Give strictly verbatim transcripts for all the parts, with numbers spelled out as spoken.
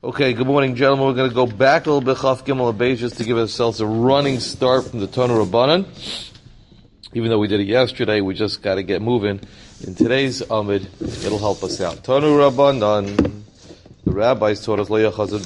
Okay, good morning, gentlemen. We're going to go back a little bit, Chaf Gimel Abayis, just to give ourselves a running start from the Tonu Rabbanan. Even though we did it yesterday, we just got to get moving. In today's Amid, it'll help us out. Tonu Rabbanan. The rabbis taught us,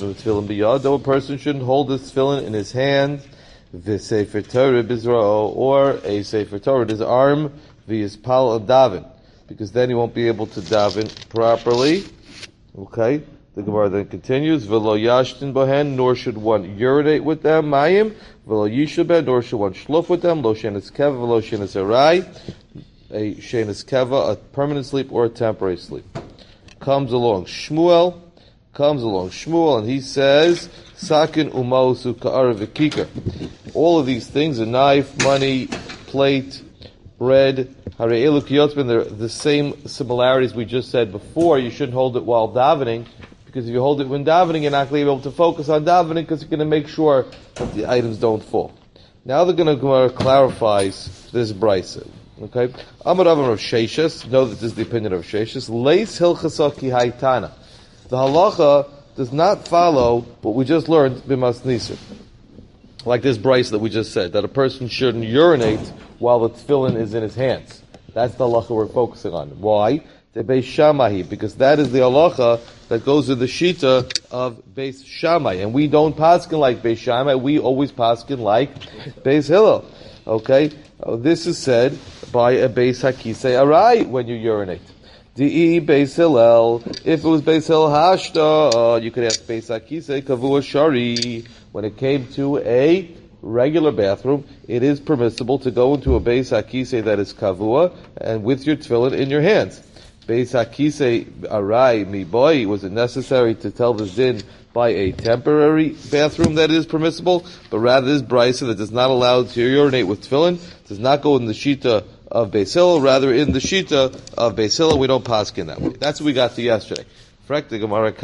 a person shouldn't hold his tefillin in his hand, v'sefer Torah b'Yisrael, or a sefer Torah in his arm, v'yispal davin, because then he won't be able to daven properly. Okay. The Gemara then continues, V'lo yashtin bohen, nor should one urinate with them, mayim, v'lo yishabed, nor should one shluf with them, lo shenis keva, v'lo shenis arai, a shenis keva, a permanent sleep or a temporary sleep. Comes along Shmuel, comes along Shmuel, and he says, Sakin umausu ka'ara v'kikar. All of these things, a knife, money, plate, bread, harei elu kiyotzben, they're the same similarities we just said before. You shouldn't hold it while davening, because if you hold it when davening, you're not going to be able to focus on davening because you're going to make sure that the items don't fall. Now they're going to clarify this brisa. Okay? Amar Rav of Sheshes, know that this is the opinion of Sheshes. Leis hilchasa ki haitana. The halacha does not follow what we just learned b'mas nisim. Like this brisa that we just said, that a person shouldn't urinate while the tefillin is in his hands. That's the halacha we're focusing on. Why? The Beis Shammai, because that is the halacha that goes with the shita of Beis Shammai, and we don't paskin like Beis Shammai. We always paskin like Beis Hillel. Okay, uh, this is said by a Beis Hakisei Arai when you urinate. Di Beis Hillel. If it was Beis Hillel Hashta, uh, you could ask Beis Hakisei Kavua Shari. When it came to a regular bathroom, it is permissible to go into a Beis Hakisei that is Kavua and with your tefillin in your hands. Beis Hakisei Arai Mi Boy, was it necessary to tell the din by a temporary bathroom that is permissible, but rather this brisa that does not allow to urinate with tefillin does not go in the shita of Beis Hillel, rather in the shita of Beis Hillel. We don't paskin that way. That's what we got to yesterday. They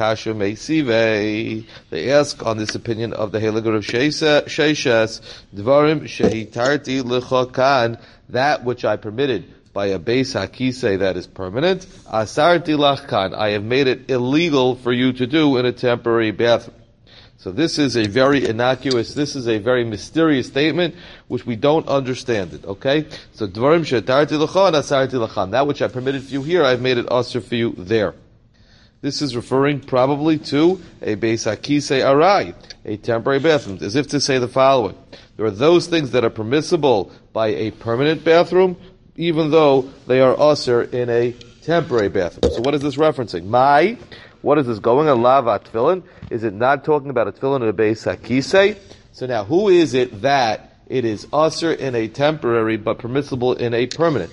ask on this opinion of the Halagar of Sheishes, Dvarim shehitarti lechokan, that which I permitted by a Beis Hakisei that is permanent, asarti lachkan, I have made it illegal for you to do in a temporary bathroom. So this is a very innocuous, this is a very mysterious statement, which we don't understand it, okay? So, Dvarim shehitarti lechon, asarti lachan, that which I permitted for you here, I've made it asr for you there. This is referring probably to a Beis Hakisei Arai, a temporary bathroom, as if to say the following. There are those things that are permissible by a permanent bathroom, even though they are usher in a temporary bathroom. So what is this referencing? My, what is this going on? Lava tefillin? Is it not talking about a tefillin in a Beis Hakisei? So now, who is it that it is usher in a temporary but permissible in a permanent?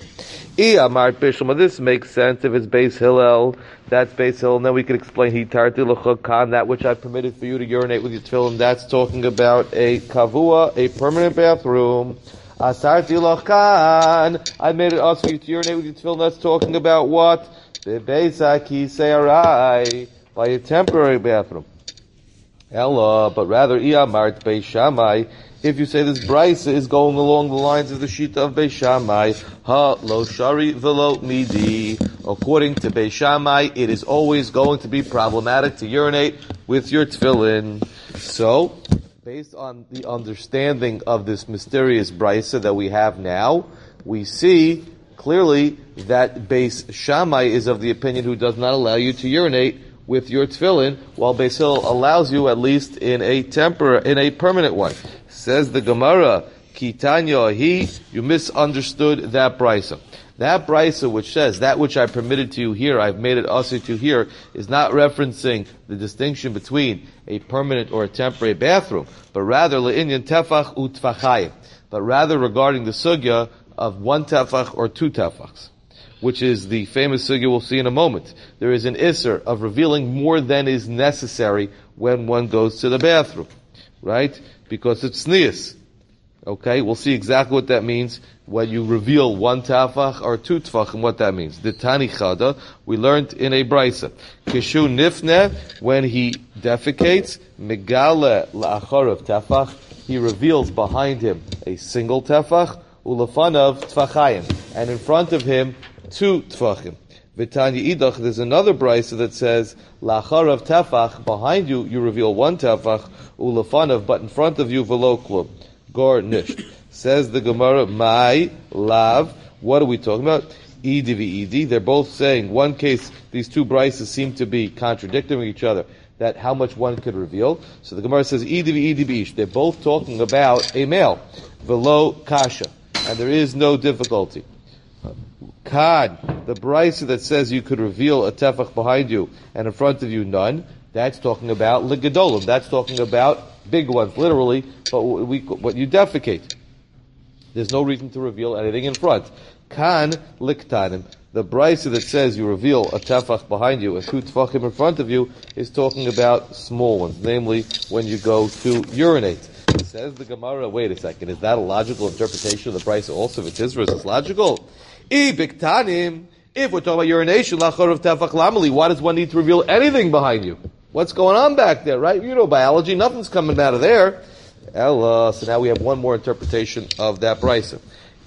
This makes sense if it's Beis Hillel. That's Beis Hillel. And then we could explain hitarti l'chokan, that which I permitted for you to urinate with your tefillin. That's talking about a kavua, a permanent bathroom. Asarti lochkan, I made it ask you to urinate with your tefillin. That's talking about what? The Beis Hakisei Arai, by a temporary bathroom. Ella, but rather Iyamart Beis Shammai. If you say this brisa is going along the lines of the shita of Beis Shammai, ha lo shari velo midi. According to Beis Shammai, it is always going to be problematic to urinate with your tefillin. So, based on the understanding of this mysterious brisa that we have now, we see clearly that Beis Shammai is of the opinion who does not allow you to urinate with your tefillin, while Beis Hillel allows you at least in a tempor- in a permanent one. Says the Gemara, Kitanya he, you misunderstood that brisa. That brisa which says, that which I permitted to you here, I've made it also to here, is not referencing the distinction between a permanent or a temporary bathroom, but rather le'inyan tefach u'tfachayim, but rather regarding the sugya of one tefach or two tefachs, which is the famous sugya we'll see in a moment. There is an isser of revealing more than is necessary when one goes to the bathroom, right? Because it's sneas. Okay, we'll see exactly what that means when you reveal one tafach or two tefach and what that means. The Tani Chada, we learned in a brisa. Kishu nifne, when he defecates, megale la'acharav tefach, he reveals behind him a single tefach, ulafanav tfachayim, and in front of him two tefachim. V'tanya idach, there's another brisa that says, lacharav tefach, behind you, you reveal one tefach, ulefanav, but in front of you, v'lo klum. Gor nisht. Says the Gemara, mai, lav, what are we talking about? Edi v'edi, they're both saying, one case, these two brises seem to be contradicting each other, that how much one could reveal. So the Gemara says, Edi v'edi b'ish, they're both talking about a male, v'lo kasha, and there is no difficulty. Kad, the brisa that says you could reveal a tefach behind you and in front of you none, that's talking about legedolim. That's talking about big ones, literally, but we, what you defecate. There's no reason to reveal anything in front. Kan liktanim. The brisa that says you reveal a tefach behind you and two tefachim in front of you is talking about small ones, namely when you go to urinate. Says the Gemara, wait a second, is that a logical interpretation of the brisa also? If it is, is it logical? If we're talking about urination, lacharav tefach lamali, why does one need to reveal anything behind you? What's going on back there, right? You know biology, nothing's coming out of there. Ella, so now we have one more interpretation of that brisa.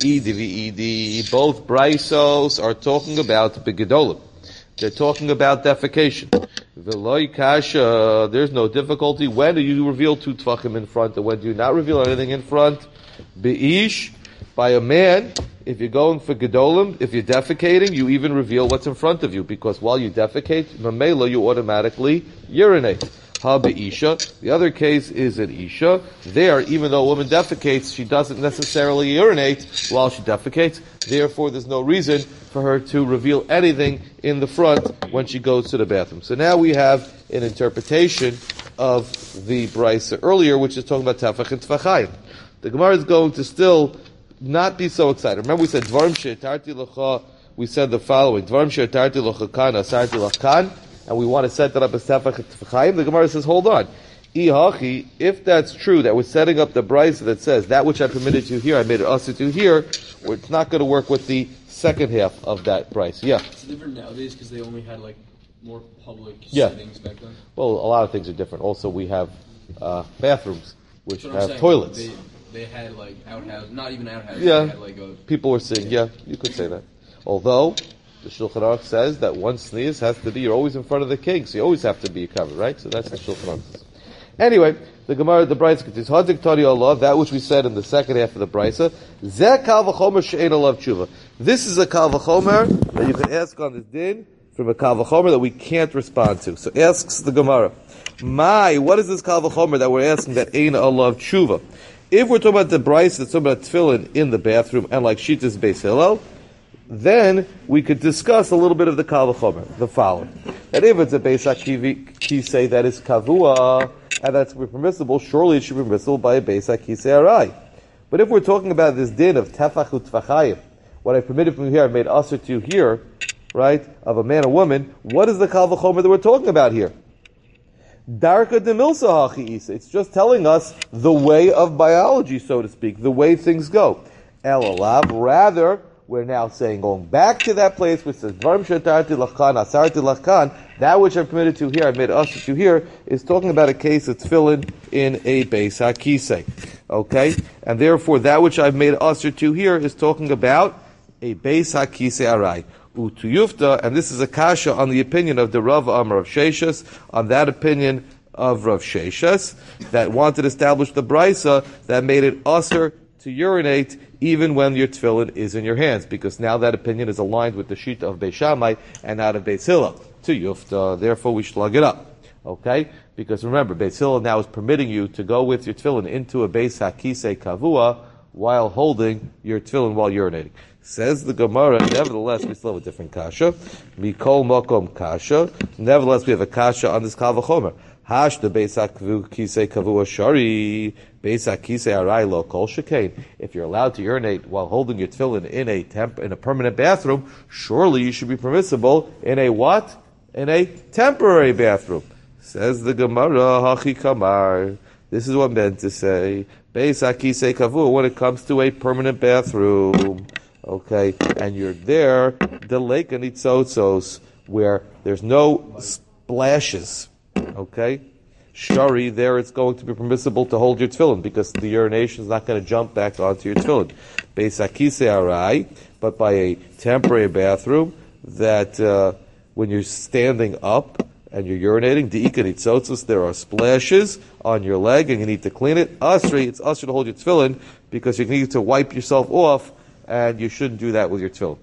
Edi v'edi, both brisos are talking about begedolim. They're talking about defecation. V'loi kasha, there's no difficulty. When do you reveal two tefachim in front, and when do you not reveal anything in front? Be'ish, by a man, if you're going for gedolim, if you're defecating, you even reveal what's in front of you, because while you defecate, mamela, you automatically urinate. Ha be'isha, the other case is an isha. There, even though a woman defecates, she doesn't necessarily urinate while she defecates. Therefore, there's no reason for her to reveal anything in the front when she goes to the bathroom. So now we have an interpretation of the brisa earlier, which is talking about tefach and tefachayim. The Gemara is going to still not be so excited. Remember we said, Dvarim she'etarti lecha, we said the following, Dvarim she'etarti lecha kan, asarti lachkan, and we want to set that up as tefach and tefachayim. The Gemara says, hold on. Ihachi, if that's true, that we're setting up the brisa that says, that which I permitted you here, I made it also to here, it's not going to work with the second half of that brisa. Yeah. It's different nowadays because they only had like more public yeah. settings back then. Well, a lot of things are different. Also, we have uh, bathrooms which have saying, toilets. They, they had like outhouses, not even outhouses. Yeah. They had like a, people were saying, yeah, you could say that. Although the Shulchan Aruch says that one sneeze has to be, you're always in front of the king, so you always have to be covered, right? So that's the Shulchan Aruch. Anyway, the Gemara, the Brisa continues, Hadik Tari Allah, that which we said in the second half of the Brisa, Zeh Kal V'chomer She'ein Alav Tshuva. This is a Kal V'chomer that you can ask on this din from a Kal V'chomer that we can't respond to. So asks the Gemara, My, what is this Kal V'chomer that we're asking that Ein Alav Tshuva? If we're talking about the Brisa that's talking about tefillin in the bathroom and like Shitas Beis Hillel, then we could discuss a little bit of the Kal V'chomer, the following. That if it's a Beis HaKisei that is Kavua, and that's permissible, surely it should be permissible by a Beis HaKisei Arai. But if we're talking about this din of Tefach u'Tfachayim, what I permitted from here, I made Asr to here, right, of a man or woman, what is the Kal V'chomer that we're talking about here? Darka de Milsa Hachi Isa. It's just telling us the way of biology, so to speak, the way things go. El Alav, rather, we're now saying, going back to that place which says, Dvarim she'etarti lachkan, asarti lachkan, that which I've permitted to here, I made us to here, is talking about a case of tefillin in a Beis HaKisei. Okay? And therefore, that which I've made us to here is talking about a Beis HaKisei Arai. Utuyufta, and this is a kasha on the opinion of the Rav Amar of Sheshas, on that opinion of Rav Sheshas, that wanted to establish the brisa that made it usher to urinate even when your tefillin is in your hands, because now that opinion is aligned with the shita of Beis Shammai and not of Beis Hillel. To Yufta, therefore we slug it up. Okay? Because remember, Beis Hillel now is permitting you to go with your tefillin into a Beis HaKisei Kavua while holding your tefillin while urinating. Says the Gemara, nevertheless, we still have a different kasha. Mikol Mokom kasha. Nevertheless, we have a kasha on this Kal V'chomer. Hash the Beis HaKisei Kavua Shari. Beis HaKisei Arai Lo Kol Shekain. If you're allowed to urinate while holding your tefillin in a temp, in a permanent bathroom, surely you should be permissible in a what? In a temporary bathroom. Says the Gemara, Hachi Kamar. This is what meant to say. Beis HaKisei Kavua, when it comes to a permanent bathroom. Okay, and you're there, the lake and itzotzos, where there's no splashes. Okay, shari, there it's going to be permissible to hold your tefillin because the urination is not going to jump back onto your tefillin. Beis HaKisei Arai, but by a temporary bathroom, that uh, when you're standing up and you're urinating, di'ikanitzotzos, there are splashes on your leg and you need to clean it. Asri, it's asri to hold your tefillin because you need to wipe yourself off, and you shouldn't do that with your tefillin.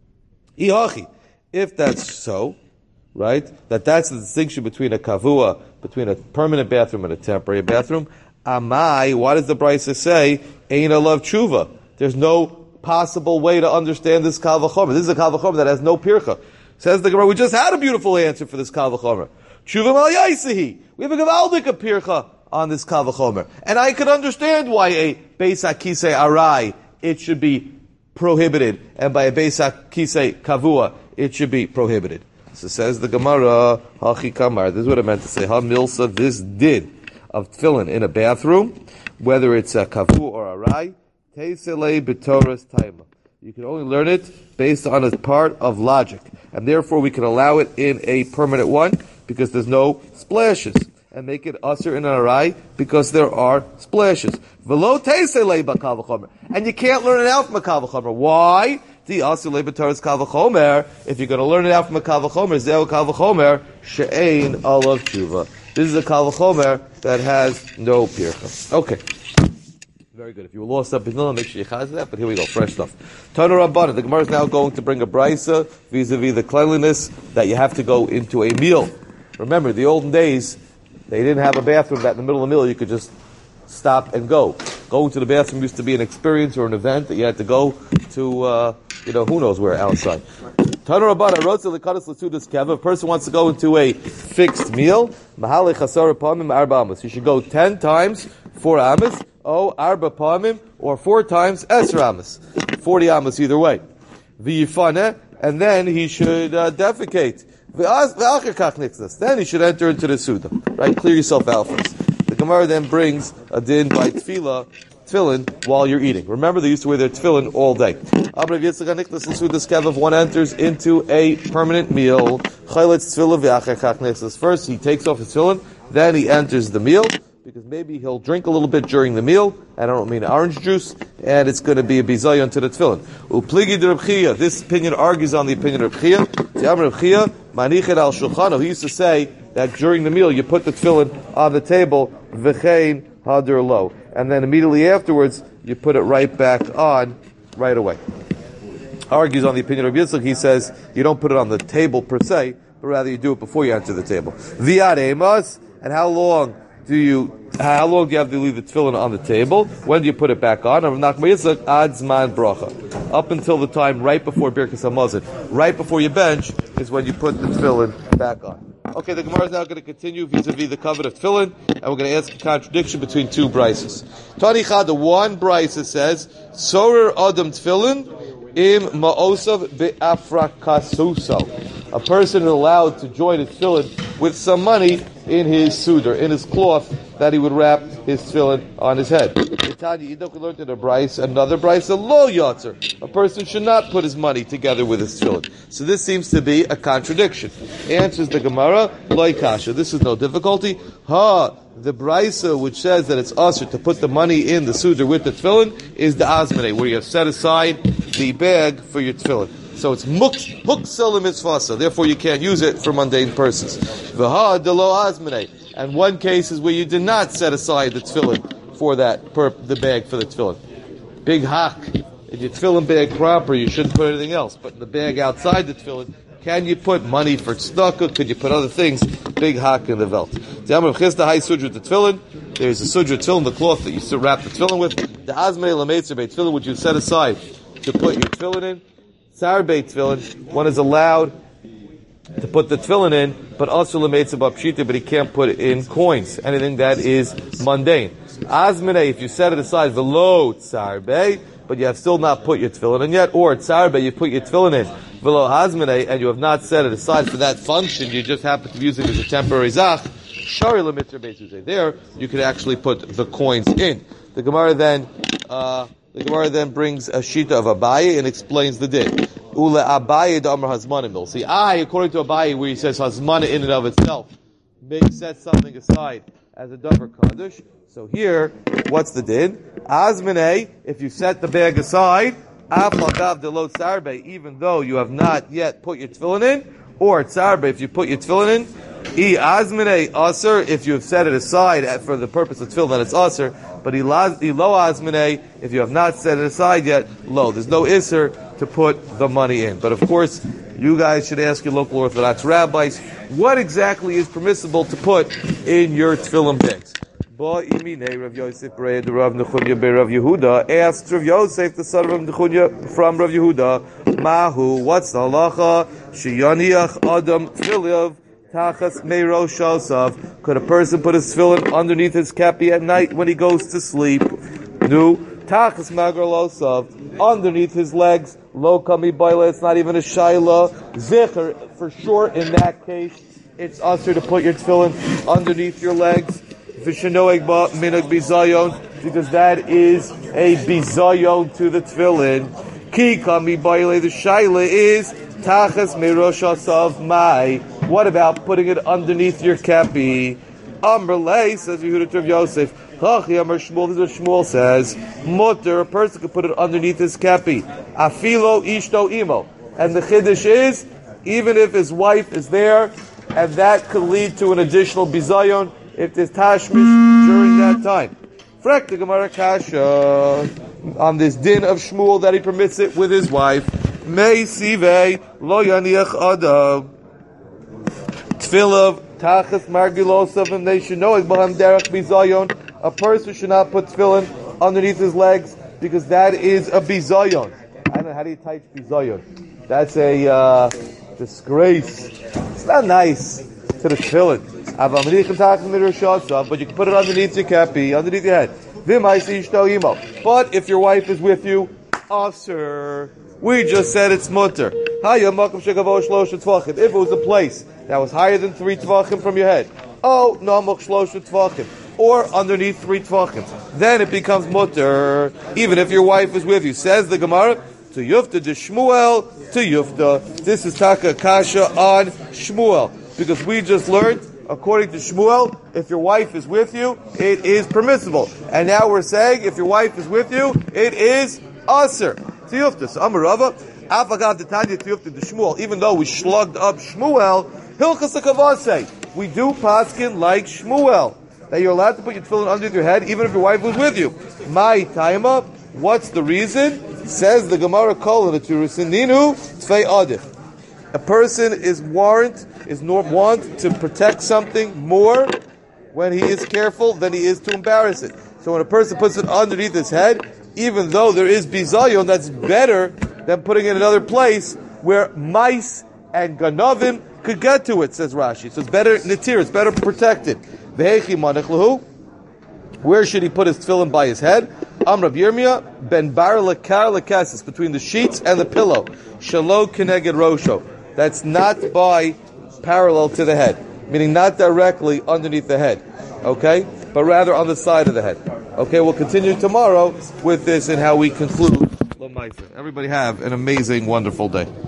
Ihachi, if that's so, right, that that's the distinction between a kavua, between a permanent bathroom and a temporary bathroom. Amai, why does the Brisa say, Ein alav tshuva? There's no possible way to understand this kal v'chomer. This is a kal v'chomer that has no pircha. Says the Gemara, we just had a beautiful answer for this kal v'chomer. Tshuva mal yaisehi. We have a gavaldik pircha on this kal v'chomer. And I could understand why a beis hakisei arai, it should be prohibited, and by a beis hakisei kavua, it should be prohibited. So says the Gemara, hachi kamar, this is what I meant to say, ha milsa, this did of tefillin in a bathroom, whether it's a kavu or a rai, teisele b'toras taima. You can only learn it based on a part of logic, and therefore we can allow it in a permanent one because there's no splashes, and make it usher in a rai because there are splashes. V'lo teisele b'kal v'chomer, and you can't learn it out from a kal v'chomer. Why? The asile b'toras kal v'chomer. If you're going to learn it out from a kal v'chomer, zeu kal v'chomer she'ein alav tshuva. This is a kal v'chomer that has no pircha. Okay. Very good. If you were lost up in Milah, make sure you chaz that, but here we go, fresh stuff. Tana Rabbana, the Gemara is now going to bring a brisa vis-a-vis the cleanliness that you have to go into a meal. Remember, the olden days, they didn't have a bathroom that in the middle of the meal you could just stop and go. Going to the bathroom used to be an experience or an event that you had to go to, uh, you know, who knows where outside. Tana Rabbana, Rotzel Lekados L'Sudas Keva, a person wants to go into a fixed meal, Mahale Chasar Pamim Arba Amos. You should go ten times, four Amos, oh, Arba Pamim, or four times, Esr Amos. Forty Amos either way. V'yifane, and then he should uh, defecate. Then he should enter into the Suda. Right? Clear yourself out first. The Gemara then brings a din by tefillah, tefillin, while you're eating. Remember, they used to wear their tefillin all day. If one enters into a permanent meal, first he takes off his tefillin, then he enters the meal, because maybe he'll drink a little bit during the meal, and I don't mean orange juice, and it's going to be a bizayon to the tefillin. Upligi de Reb Chia, this opinion argues on the opinion of Reb Chia. Reb Chia, manichet al shulchano, he used to say that during the meal you put the tefillin on the table, v'chein hader lo, and then immediately afterwards you put it right back on right away. Argues on the opinion of Yitzchak, he says you don't put it on the table per se, but rather you do it before you enter the table. V'yad emas, and how long do you, how long do you have to leave the tefillin on the table? When do you put it back on? Ad zman bracha. Up until the time right before Birkas Hamazon. Right before you bench is when you put the tefillin back on. Okay, the Gemara is now going to continue vis-a-vis the covenant of tefillin, and we're going to ask a contradiction between two brises. Tani Chad, the one brisa says, Sorer Adam tefillin im ma'osav be'afrakasuso. A person is allowed to join his tefillin with some money in his sudar, in his cloth, that he would wrap his tefillin on his head. Tanya, you don't learn in a brisa, another brisa, lo yotzer. A person should not put his money together with his tefillin. So this seems to be a contradiction. Answers the Gemara, lo kasha. This is no difficulty. Ha, the brisa which says that it's usher to put the money in the sudar with the tefillin is the azmane, where you have set aside the bag for your tefillin. So it's muksel mitzvasa. Therefore, you can't use it for mundane purposes. V'ha delo azmane. And one case is where you did not set aside the tefillin for that, per, the bag for the tefillin. Big hak. In your tefillin bag proper, you shouldn't put anything else. But in the bag outside the tefillin, can you put money for tzedakah? Could you put other things? Big hak in the velt. There's a sudra tefillin, the cloth that you used to wrap the tefillin with. The azmane lameitzer beit tefillin, which you set aside to put your tefillin in. Tsar beit tefillin, one is allowed to put the tefillin in, but also l'meitzah b'pshita, but he can't put it in coins, anything that is mundane. Azmene, if you set it aside, v'lo tsar beit, but you have still not put your tefillin in yet, or tsar beit, you put your tefillin in, v'lo azmene, and you have not set it aside for that function, you just happen to be using it as a temporary zach, shari l'mitzvah beit tefillin. There, you could actually put the coins in. The Gemara then, uh, The Gemara then brings a shita of Abaye and explains the din. Ule Abaye d'amar hazmanim mil. See, I, according to Abaye, where he says hazmana in and of itself, may set something aside as a davar kaddish. So here, what's the din? Azmane, if you set the bag aside, Afagav delot sarbe, even though you have not yet put your tefillin in, or sarbe, if you put your tefillin in, I azmine aser, if you have set it aside for the purpose of tefillin, then it's aser. But I lo azmine, if you have not set it aside yet, lo. There's no iser to put the money in. But of course, you guys should ask your local Orthodox rabbis what exactly is permissible to put in your tefillin bags. Ba'imine Rav Yosef Breid Rav Nechunya be Rav Yehuda asked Rav Yosef the son of Rav Nechunya from Rav Yehuda, Mahu, what's the halacha? Sheyaniach Adam Tfilav Tachas Meiro Shosav. Could a person put his tefillin underneath his kepi at night when he goes to sleep? No. Tachas Magralosav, underneath his legs. Lo kami baila, it's not even a shaila. Zikr, for sure in that case, it's usher to put your tefillin underneath your legs. V'shenoeg ba minag bizayon, because that is a bizayon to the tefillin. Ki kami baila, the shaila is Tachas Meiroshasav Mai. What about putting it underneath your kepi? Amrlei, says Yehuda to Rav Yosef. Chachi Amar Shmuel, this is what Shmuel says. Mutter, a person could put it underneath his kepi. Afilo ishto imo. And the chiddush is, even if his wife is there, and that could lead to an additional bizayon if there's tashmish during that time. Frek the Gemara Kasha on this din of Shmuel that he permits it with his wife. Mei sivei lo yaniach adam tfilav tachas margilosav, and they should know it baham derech bizayon. A person should not put tefillin underneath his legs because that is a bizayon. I don't know, how do you type bizayon? That's a uh, disgrace. It's not nice to the tefillin. But you can put it underneath your kepi, underneath your head. But if your wife is with you, aser. We just said it's mutter. If it was a place that was higher than three tvachim from your head, oh, no, tvachim, or underneath three tvachim, then it becomes mutter, even if your wife is with you. Says the Gemara, to Yufta de Shmuel, to Yufta. This is Taka Kasha on Shmuel, because we just learned, according to Shmuel, if your wife is with you, it is permissible. And now we're saying, if your wife is with you, it is aser. Tiyufta. So Amar Rava, Afagav Tanya Tiyufta de Shmuel, even though we slugged up Shmuel, Hilchas HaKavaseh, we do paskin like Shmuel, that you're allowed to put your tefillin under your head, even if your wife was with you. My taima, what's the reason? Says the Gemara Kol in the Turusininu, Tzvei Adif. A person is warrant, is nor want to protect something more when he is careful than he is to embarrass it. So when a person puts it underneath his head, even though there is bizayon, that's better than putting it in another place where mice and ganavim could get to it, says Rashi. So it's better natir, it's better protected. Where should he put his tefillin by his head? Amr Yirmiyah ben bar lekar lekasis, between the sheets and the pillow. Shalo keneged rosho. That's not by parallel to the head, meaning not directly underneath the head, okay, but rather on the side of the head. Okay, we'll continue tomorrow with this and how we conclude L'maisa. Everybody have an amazing, wonderful day.